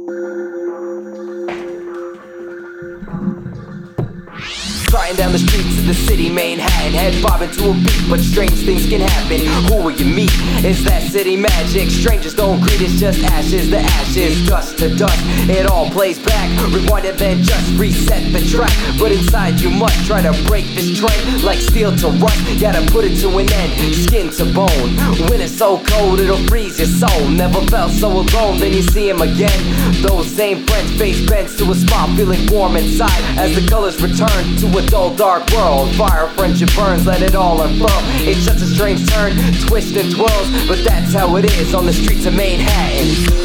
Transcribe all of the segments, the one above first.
Flying down the streets of the city, Manhattan, head bobbing to a beat, but strange things can happen. Who will you meet? It's that city magic. Strangers don't greet, it's just ashes to ashes, dust to dust. It all plays back. Rewind and then just reset the track. But inside you must try to break this train like steel to rust. Gotta put it to an end, skin to bone. When it's so cold, it'll freeze your soul. Never felt so alone, then you see him again. Those same friends, face bends to a smile, feeling warm inside as the colors return to a dull, dark world. Fire, friendship burns, let it all unfurl. It's just a strange turn, twist and twirls, but that's how it is on the streets of Manhattan.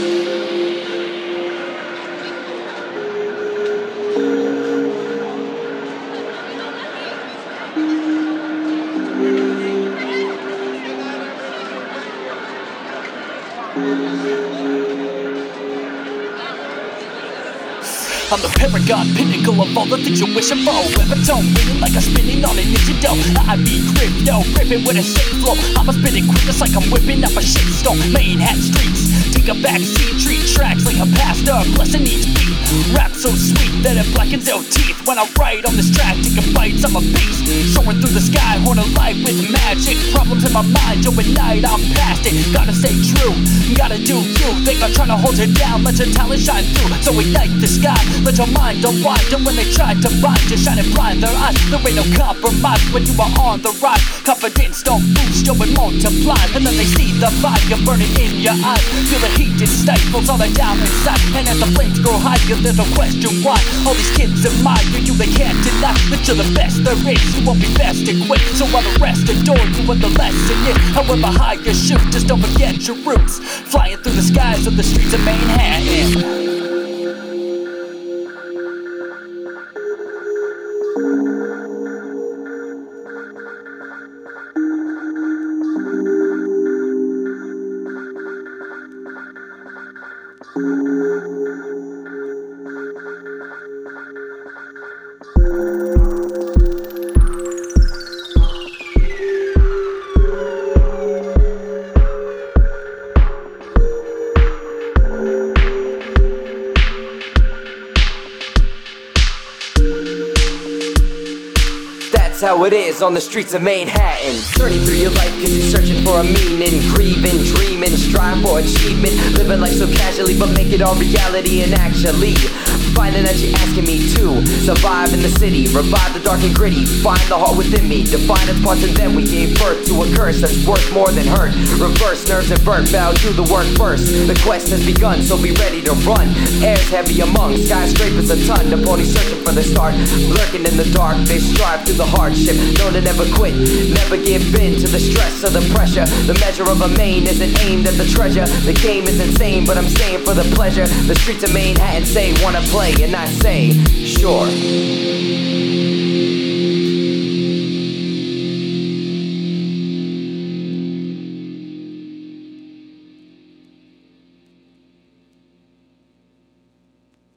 I'm the paragon, pinnacle of all the things you're wishing for. Epitome, winning like I'm spinning on an Nintendo. I be crypto, ripping with a sick flow. I'm a spinning quick just like I'm whipping up a shitstorm. Manhattan streets, take a backseat, treat tracks like a pastor, blessing each beat. Rap so sweet that it blackens your teeth. When I write on this track, taking bites, I'm a beast. Soaring through the sky, horn of light with magic. Problems in my mind, yo, at night I'm past it. Gotta stay true, gotta do you. Think I'm trying to hold you down, let your talent shine through. So ignite the sky, let your mind unwind. And when they try to bind you, shining blind their eyes. There ain't no compromise when you are on the rise. Confidence don't boost, yo, it multiplies. And then they see the fire burning in your eyes. Feel the heat, it stifles all that down inside. And as the flames grow higher, there's no question why all these kids admire you. They can't deny that you're the best there is. You won't be best equipped, so while the rest adore you, what the lesson is. However high you shoot, just don't forget your roots. Flying through the skies of the streets of Manhattan. That's how it is on the streets of Manhattan. Journey through your life cause you're searching for a meaning. Grieving, dreaming, strive for achievement. Living life so casually but make it all reality. And actually finding that you're asking me to survive in the city, revive the dark and gritty. Find the heart within me, define its parts, and then we gave birth to a curse that's worth more than hurt. Reverse nerves and burnt, bow, do the work first. The quest has begun, so be ready to run. Air's heavy among skyscrapers a ton. The pony searching for the start, lurking in the dark. They strive through the hardship, known to never quit, never give in to the stress or the pressure. The measure of a main isn't aimed at the treasure. The game is insane, but I'm staying for the pleasure. The streets of Manhattan say wanna play, and I say sure.